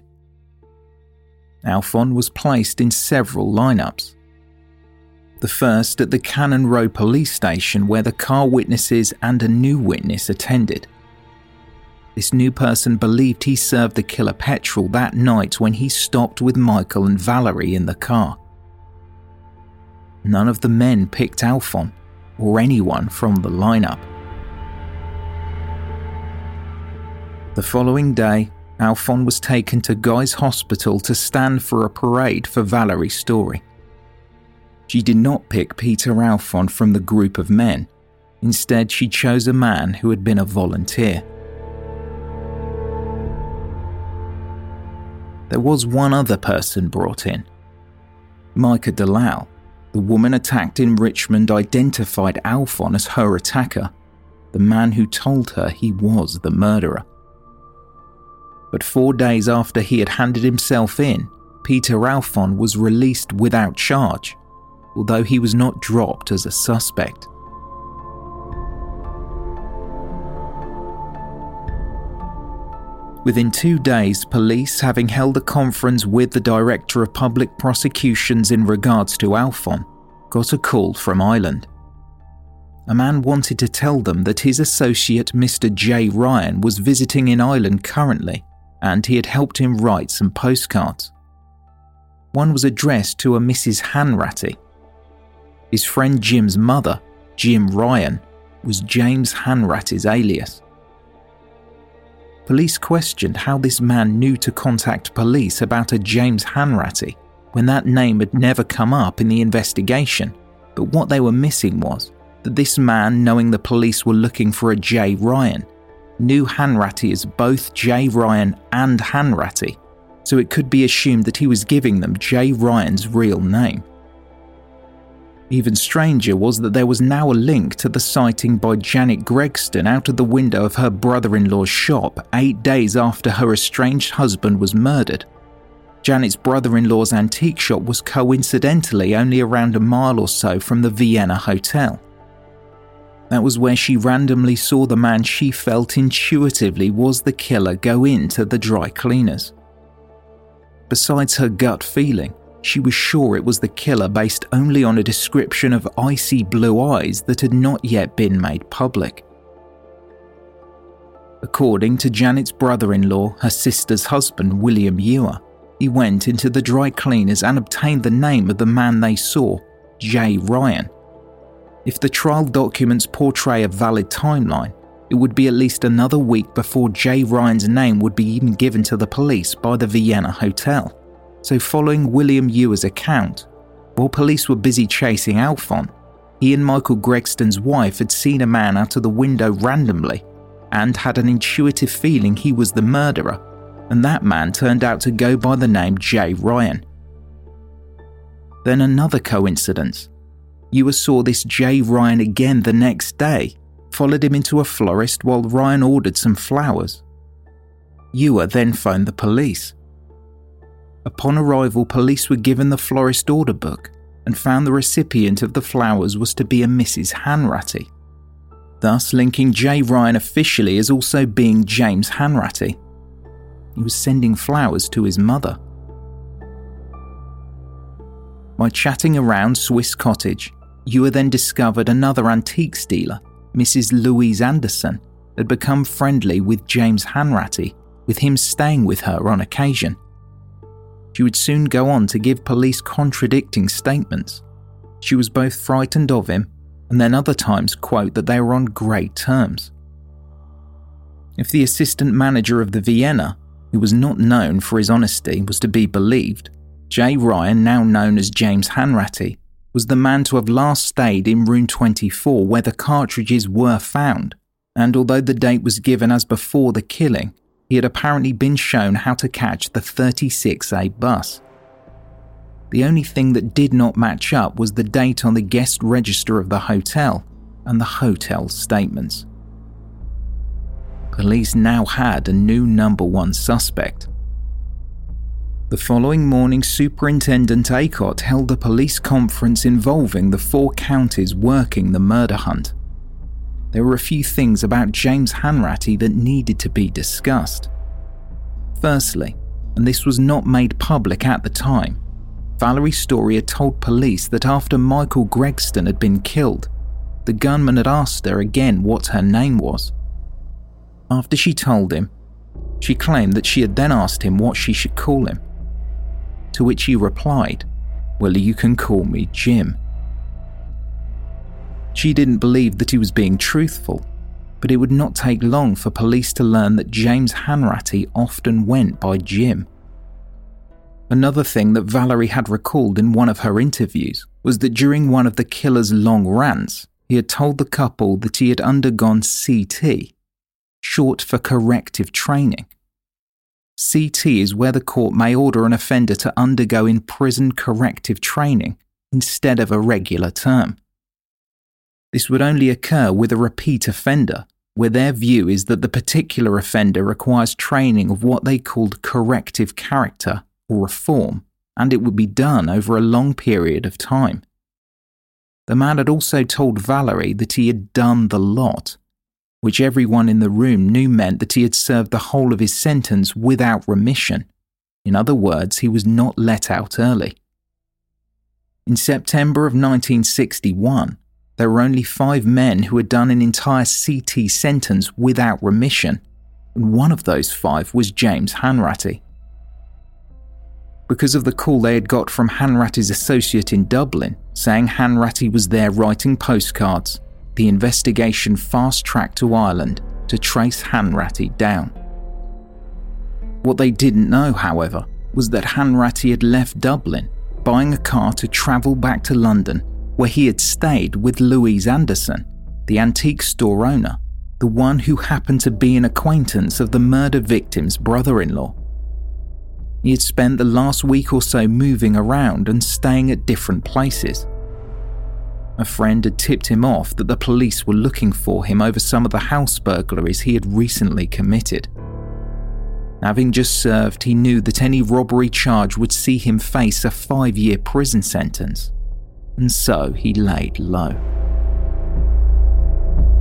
Alfon was placed in several lineups. The first at the Cannon Row police station where the car witnesses and a new witness attended. This new person believed he served the killer petrol that night when he stopped with Michael and Valerie in the car. None of the men picked Alfon or anyone from the lineup. The following day, Alfon was taken to Guy's Hospital to stand for a parade for Valerie's story. She did not pick Peter Alfon from the group of men. Instead, she chose a man who had been a volunteer. There was one other person brought in. Micah Delisle, the woman attacked in Richmond, identified Alfon as her attacker, the man who told her he was the murderer. But 4 days after he had handed himself in, Peter Alfon was released without charge, although he was not dropped as a suspect. Within 2 days, police, having held a conference with the Director of Public Prosecutions in regards to Alfon, got a call from Ireland. A man wanted to tell them that his associate Mr. Jay Ryan was visiting in Ireland currently, and he had helped him write some postcards. One was addressed to a Mrs. Hanratty. His friend Jim's mother, Jim Ryan, was James Hanratty's alias. Police questioned how this man knew to contact police about a James Hanratty when that name had never come up in the investigation, but what they were missing was that this man, knowing the police were looking for a Jay Ryan, knew Hanratty as both Jay Ryan and Hanratty, so it could be assumed that he was giving them Jay Ryan's real name. Even stranger was that there was now a link to the sighting by Janet Gregston out of the window of her brother-in-law's shop 8 days after her estranged husband was murdered. Janet's brother-in-law's antique shop was coincidentally only around a mile or so from the Vienna hotel. That was where she randomly saw the man she felt intuitively was the killer go into the dry cleaners. Besides her gut feeling, she was sure it was the killer based only on a description of icy blue eyes that had not yet been made public. According to Janet's brother-in-law, her sister's husband, William Ewer, he went into the dry cleaners and obtained the name of the man they saw, Jay Ryan. If the trial documents portray a valid timeline, it would be at least another week before Jay Ryan's name would be even given to the police by the Vienna Hotel. So following William Ewer's account, while police were busy chasing Alphon, he and Michael Gregston's wife had seen a man out of the window randomly and had an intuitive feeling he was the murderer, and that man turned out to go by the name Jay Ryan. Then another coincidence. Ewer saw this Jay Ryan again the next day, followed him into a florist while Ryan ordered some flowers. Ewer then phoned the police. Upon arrival, police were given the florist order book and found the recipient of the flowers was to be a Mrs. Hanratty, thus linking Jay Ryan officially as also being James Hanratty. He was sending flowers to his mother. By chatting around Swiss Cottage, Ewer then discovered another antiques dealer, Mrs. Louise Anderson, had become friendly with James Hanratty, with him staying with her on occasion. She would soon go on to give police contradicting statements. She was both frightened of him and then other times quote that they were on great terms. If the assistant manager of the Vienna, who was not known for his honesty, was to be believed, Jay Ryan, now known as James Hanratty, was the man to have last stayed in room 24 where the cartridges were found, and although the date was given as before the killing, he had apparently been shown how to catch the 36A bus. The only thing that did not match up was the date on the guest register of the hotel and the hotel's statements. Police now had a new number one suspect. The following morning, Superintendent Acott held a police conference involving the 4 counties working the murder hunt. There were a few things about James Hanratty that needed to be discussed. Firstly, and this was not made public at the time, Valerie Story had told police that after Michael Gregston had been killed, the gunman had asked her again what her name was. After she told him, she claimed that she had then asked him what she should call him, to which he replied, "Well, you can call me Jim." She didn't believe that he was being truthful, but it would not take long for police to learn that James Hanratty often went by Jim. Another thing that Valerie had recalled in one of her interviews was that during one of the killer's long rants, he had told the couple that he had undergone CT, short for corrective training. CT is where the court may order an offender to undergo in-prison corrective training instead of a regular term. This would only occur with a repeat offender, where their view is that the particular offender requires training of what they called corrective character or reform, and it would be done over a long period of time. The man had also told Valerie that he had done the lot, which everyone in the room knew meant that he had served the whole of his sentence without remission. In other words, he was not let out early. In September of 1961, there were only 5 men who had done an entire CT sentence without remission, and one of those 5 was James Hanratty. Because of the call they had got from Hanratty's associate in Dublin, saying Hanratty was there writing postcards, the investigation fast-tracked to Ireland to trace Hanratty down. What they didn't know, however, was that Hanratty had left Dublin, buying a car to travel back to London, where he had stayed with Louise Anderson, the antique store owner, the one who happened to be an acquaintance of the murder victim's brother-in-law. He had spent the last week or so moving around and staying at different places. A friend had tipped him off that the police were looking for him over some of the house burglaries he had recently committed. Having just served, he knew that any robbery charge would see him face a 5-year prison sentence, and so he laid low.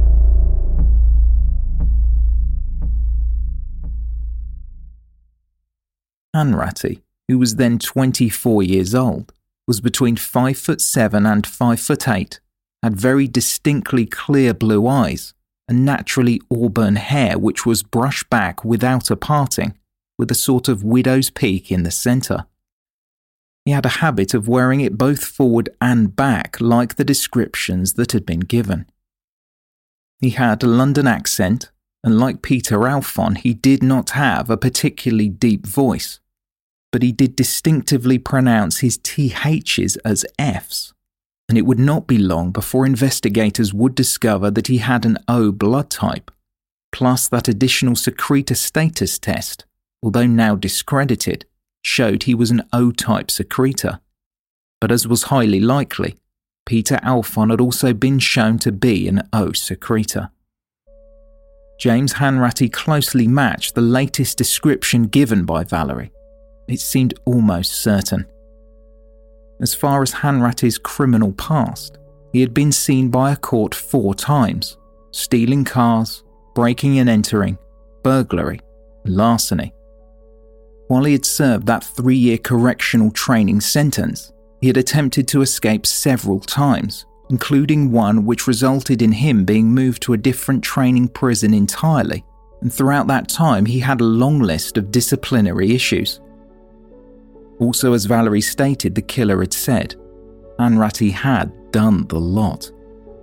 Hanratty, who was then 24 years old, was between 5'7" and 5'8", had very distinctly clear blue eyes, and naturally auburn hair which was brushed back without a parting, with a sort of widow's peak in the centre. He had a habit of wearing it both forward and back like the descriptions that had been given. He had a London accent, and like Peter Alphon, he did not have a particularly deep voice, but he did distinctively pronounce his THs as Fs, and it would not be long before investigators would discover that he had an O blood type, plus that additional secretor status test, although now discredited, showed he was an O-type secretor. But as was highly likely, Peter Alphon had also been shown to be an O secretor. James Hanratty closely matched the latest description given by Valerie. It seemed almost certain. As far as Hanratty's criminal past, he had been seen by a court 4 times, stealing cars, breaking and entering, burglary, larceny. While he had served that 3-year correctional training sentence, he had attempted to escape several times, including one which resulted in him being moved to a different training prison entirely, and throughout that time he had a long list of disciplinary issues. Also, as Valerie stated, the killer had said, Hanratty had done the lot.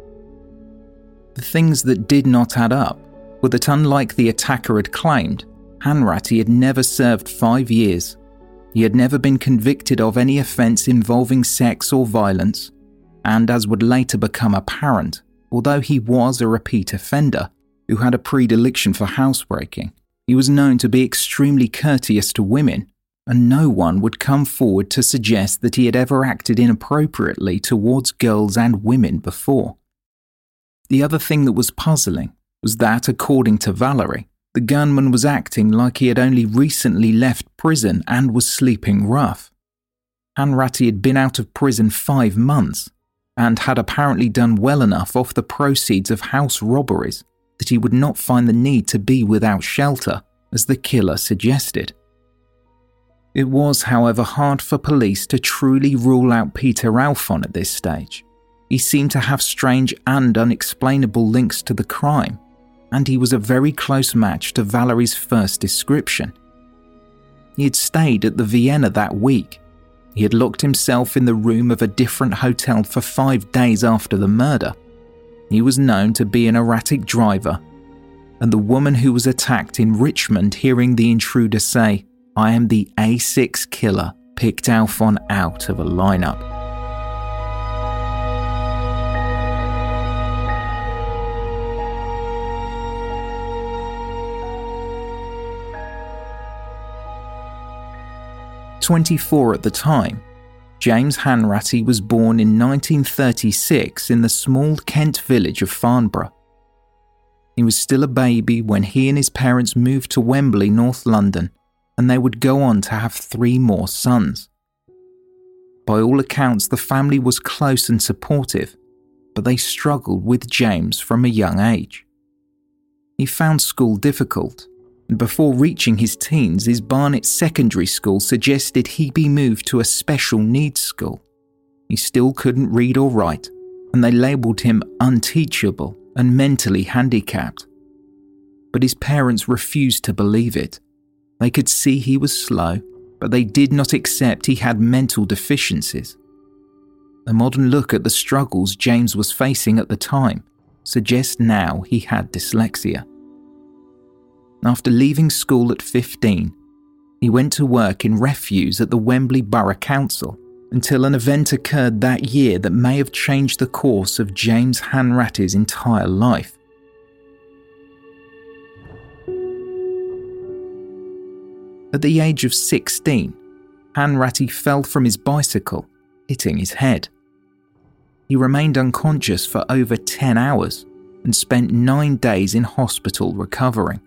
The things that did not add up were that, unlike the attacker had claimed, Hanratty had never served 5 years. He had never been convicted of any offence involving sex or violence, and as would later become apparent, although he was a repeat offender who had a predilection for housebreaking, he was known to be extremely courteous to women, and no one would come forward to suggest that he had ever acted inappropriately towards girls and women before. The other thing that was puzzling was that, according to Valerie, the gunman was acting like he had only recently left prison and was sleeping rough. Hanratty had been out of prison 5 months and had apparently done well enough off the proceeds of house robberies that he would not find the need to be without shelter, as the killer suggested. It was, however, hard for police to truly rule out Peter Alphon at this stage. He seemed to have strange and unexplainable links to the crime, and he was a very close match to Valerie's first description. He had stayed at the Vienna that week. He had locked himself in the room of a different hotel for 5 days after the murder. He was known to be an erratic driver, and the woman who was attacked in Richmond, hearing the intruder say, "I am the A6 killer," picked Alphon out of a lineup. "24 at the time, James Hanratty was born in 1936 in the small Kent village of Farnborough. He was still a baby when he and his parents moved to Wembley, North London, and they would go on to have 3 more sons. By all accounts, the family was close and supportive, but they struggled with James from a young age. He found school difficult, and before reaching his teens, his Barnet Secondary School suggested he be moved to a special needs school. He still couldn't read or write, and they labelled him unteachable and mentally handicapped. But his parents refused to believe it. They could see he was slow, but they did not accept he had mental deficiencies. A modern look at the struggles James was facing at the time suggests now he had dyslexia. After leaving school at 15, he went to work in refuse at the Wembley Borough Council until an event occurred that year that may have changed the course of James Hanratty's entire life. At the age of 16, Hanratty fell from his bicycle, hitting his head. He remained unconscious for over 10 hours and spent 9 days in hospital recovering.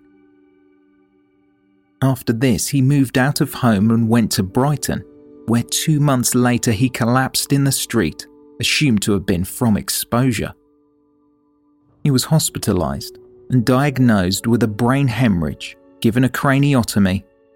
After this, he moved out of home and went to Brighton, where 2 months later he collapsed in the street, assumed to have been from exposure. He was hospitalised and diagnosed with a brain hemorrhage, given a craniotomy,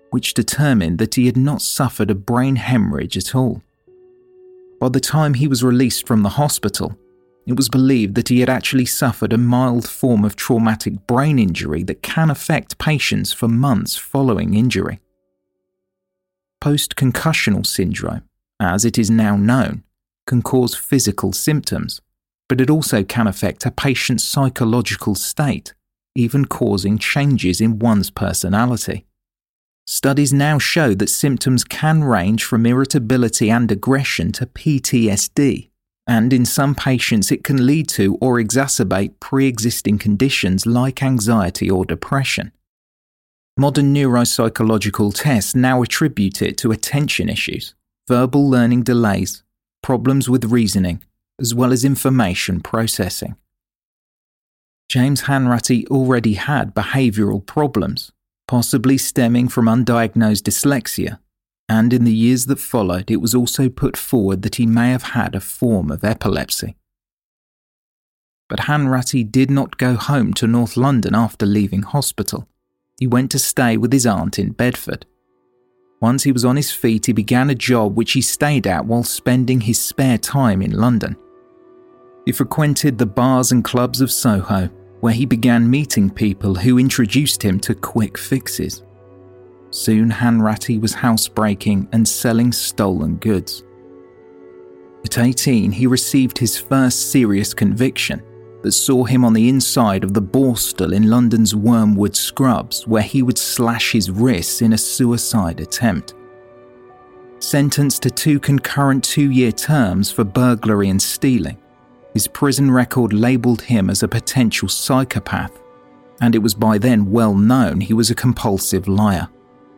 which determined that he had not suffered a brain hemorrhage at all. By the time he was released from the hospital, it was believed that he had actually suffered a mild form of traumatic brain injury that can affect patients for months following injury. Post-concussional syndrome, as it is now known, can cause physical symptoms, but it also can affect a patient's psychological state, even causing changes in one's personality. Studies now show that symptoms can range from irritability and aggression to PTSD, and in some patients it can lead to or exacerbate pre-existing conditions like anxiety or depression. Modern neuropsychological tests now attribute it to attention issues, verbal learning delays, problems with reasoning, as well as information processing. James Hanratty already had behavioural problems, possibly stemming from undiagnosed dyslexia, and in the years that followed it was also put forward that he may have had a form of epilepsy. But Hanratty did not go home to North London after leaving hospital. He went to stay with his aunt in Bedford. Once he was on his feet, he began a job which he stayed at while spending his spare time in London. He frequented the bars and clubs of Soho, where he began meeting people who introduced him to quick fixes. Soon Hanratty was housebreaking and selling stolen goods. At 18, he received his first serious conviction that saw him on the inside of the Borstal in London's Wormwood Scrubs, where he would slash his wrists in a suicide attempt. Sentenced to 2 concurrent 2-year terms for burglary and stealing, his prison record labelled him as a potential psychopath, and it was by then well known he was a compulsive liar.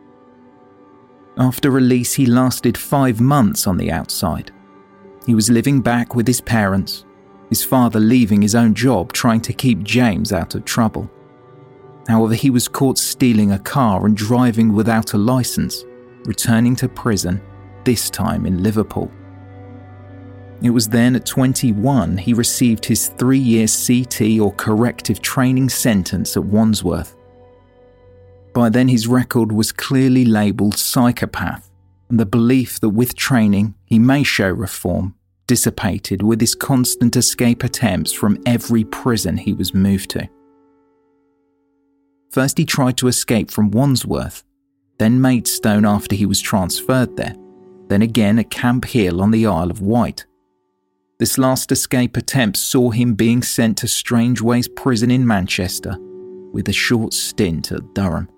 After release, he lasted 5 months on the outside. He was living back with his parents, his father leaving his own job trying to keep James out of trouble. However, he was caught stealing a car and driving without a licence, returning to prison, this time in Liverpool. It was then at 21 he received his 3-year CT or corrective training sentence at Wandsworth. By then his record was clearly labelled psychopath, and the belief that with training he may show reform dissipated with his constant escape attempts from every prison he was moved to. First he tried to escape from Wandsworth, then Maidstone after he was transferred there, then again at Camp Hill on the Isle of Wight. This last escape attempt saw him being sent to Strangeways Prison in Manchester, with a short stint at Durham.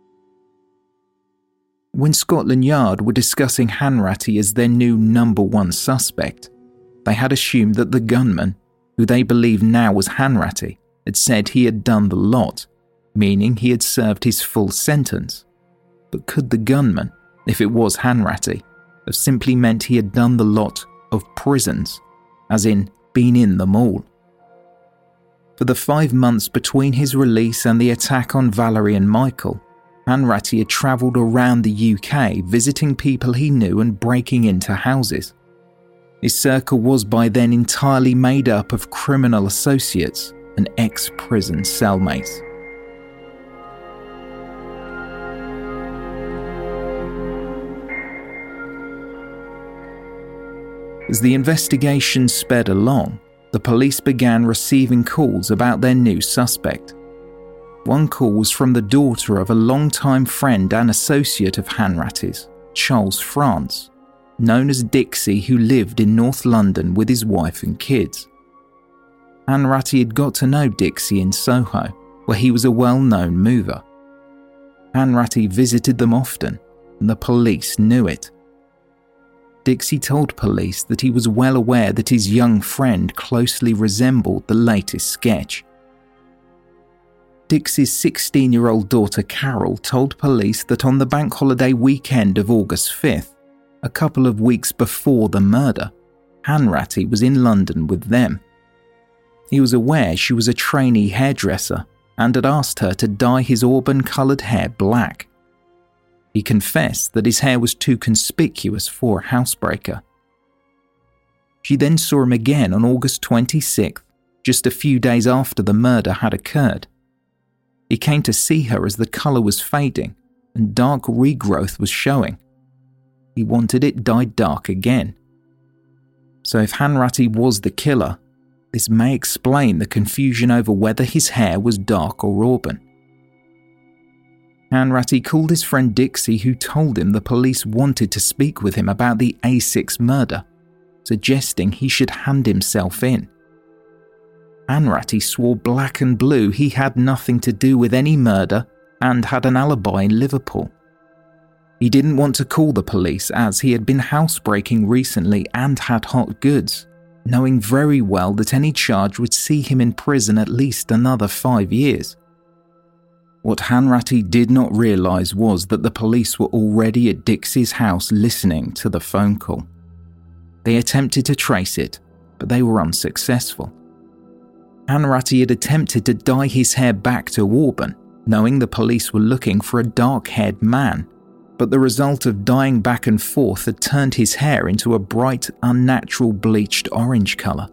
When Scotland Yard were discussing Hanratty as their new number 1 suspect, they had assumed that the gunman, who they believed now was Hanratty, had said he had done the lot, meaning he had served his full sentence. But could the gunman, if it was Hanratty, have simply meant he had done the lot of prisons, as in been in them all? For the 5 months between his release and the attack on Valerie and Michael, Hanratty had travelled around the UK visiting people he knew and breaking into houses. His circle was by then entirely made up of criminal associates and ex-prison cellmates. As the investigation sped along, the police began receiving calls about their new suspect. One call was from the daughter of a longtime friend and associate of Hanratty's, Charles France, known as Dixie, who lived in North London with his wife and kids. Hanratty had got to know Dixie in Soho, where he was a well-known mover. Hanratty visited them often, and the police knew it. Dixie told police that he was well aware that his young friend closely resembled the latest sketch. Dixie's 16-year-old daughter Carol told police that on the bank holiday weekend of August 5th, a couple of weeks before the murder, Hanratty was in London with them. He was aware she was a trainee hairdresser and had asked her to dye his auburn-coloured hair black. He confessed that his hair was too conspicuous for a housebreaker. She then saw him again on August 26th, just a few days after the murder had occurred. He came to see her as the colour was fading, and dark regrowth was showing. He wanted it dyed dark again. So if Hanratty was the killer, this may explain the confusion over whether his hair was dark or auburn. Hanratty called his friend Dixie, who told him the police wanted to speak with him about the A6 murder, suggesting he should hand himself in. Hanratty swore black and blue he had nothing to do with any murder and had an alibi in Liverpool. He didn't want to call the police as he had been housebreaking recently and had hot goods, knowing very well that any charge would see him in prison at least another 5 years. What Hanratty did not realise was that the police were already at Dixie's house listening to the phone call. They attempted to trace it, but they were unsuccessful. Hanratty had attempted to dye his hair back to auburn, knowing the police were looking for a dark-haired man, but the result of dyeing back and forth had turned his hair into a bright, unnatural bleached orange colour.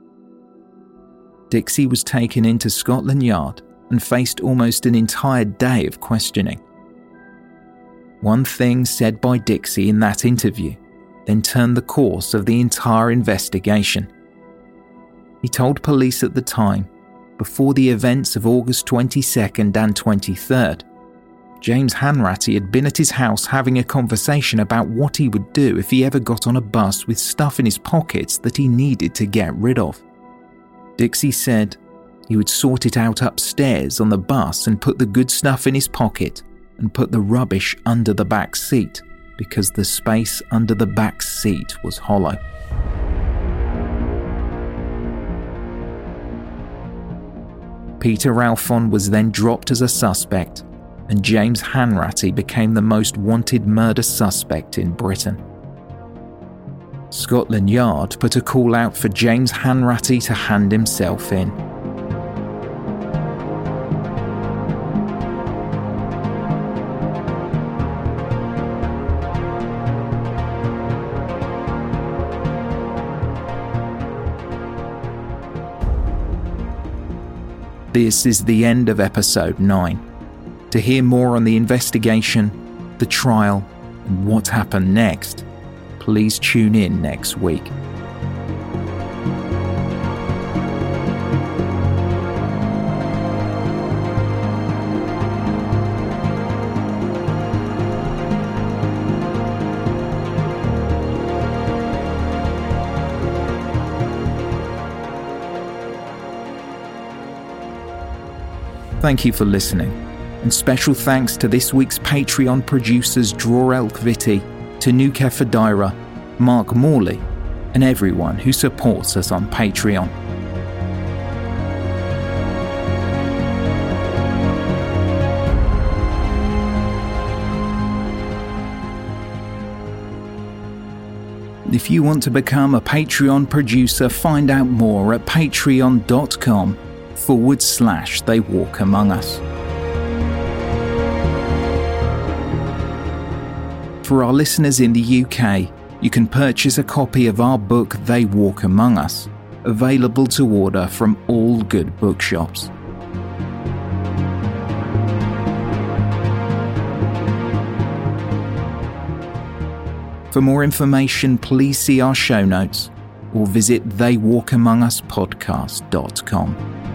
Dixie was taken into Scotland Yard and faced almost an entire day of questioning. One thing said by Dixie in that interview then turned the course of the entire investigation. He told police at the time, before the events of August 22nd and 23rd, James Hanratty had been at his house having a conversation about what he would do if he ever got on a bus with stuff in his pockets that he needed to get rid of. Dixie said he would sort it out upstairs on the bus and put the good stuff in his pocket and put the rubbish under the back seat because the space under the back seat was hollow. Peter Alphon was then dropped as a suspect, and James Hanratty became the most wanted murder suspect in Britain. Scotland Yard put a call out for James Hanratty to hand himself in. This is the end of episode 9. To hear more on the investigation, the trial, and what happened next, please tune in next week. Thank you for listening, and special thanks to this week's Patreon producers Dror Elkviti, Tanuka Fadira, Mark Morley, and everyone who supports us on Patreon. If you want to become a Patreon producer, find out more at patreon.com/They Walk Among Us. For our listeners in the UK, you can purchase a copy of our book They Walk Among Us, available to order from all good bookshops. For more information, please see our show notes or visit theywalkamonguspodcast.com.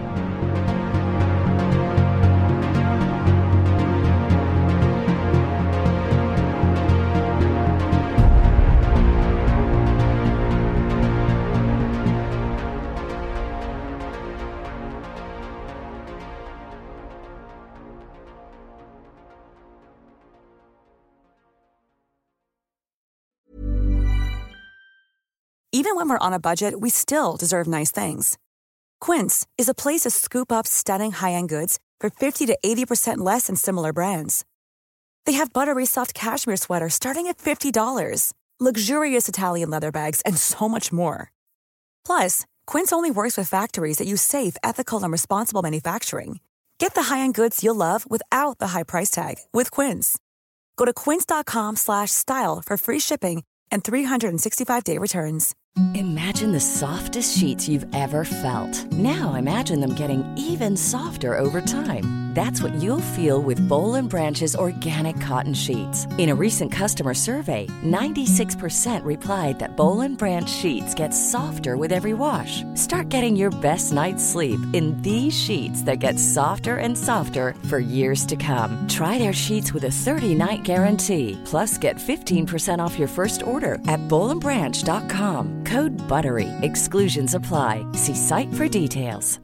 Even when we're on a budget, we still deserve nice things. Quince is a place to scoop up stunning high-end goods for 50 to 80% less than similar brands. They have buttery soft cashmere sweaters starting at $50, luxurious Italian leather bags, and so much more. Plus, Quince only works with factories that use safe, ethical, and responsible manufacturing. Get the high-end goods you'll love without the high price tag with Quince. Go to quince.com/style for free shipping and 365-day returns. Imagine the softest sheets you've ever felt. Now imagine them getting even softer over time. That's what you'll feel with Boll & Branch's organic cotton sheets. In a recent customer survey, 96% replied that Boll & Branch sheets get softer with every wash. Start getting your best night's sleep in these sheets that get softer and softer for years to come. Try their sheets with a 30-night guarantee. Plus, get 15% off your first order at bollandbranch.com. Code BUTTERY. Exclusions apply. See site for details.